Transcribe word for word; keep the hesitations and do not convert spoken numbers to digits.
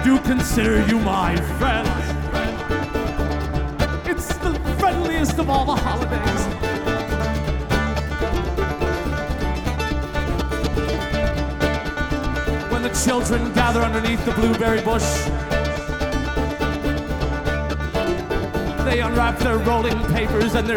do consider you my friend. It's the friendliest of all the holidays. When the children gather underneath the blueberry bush, they unwrap their rolling papers and their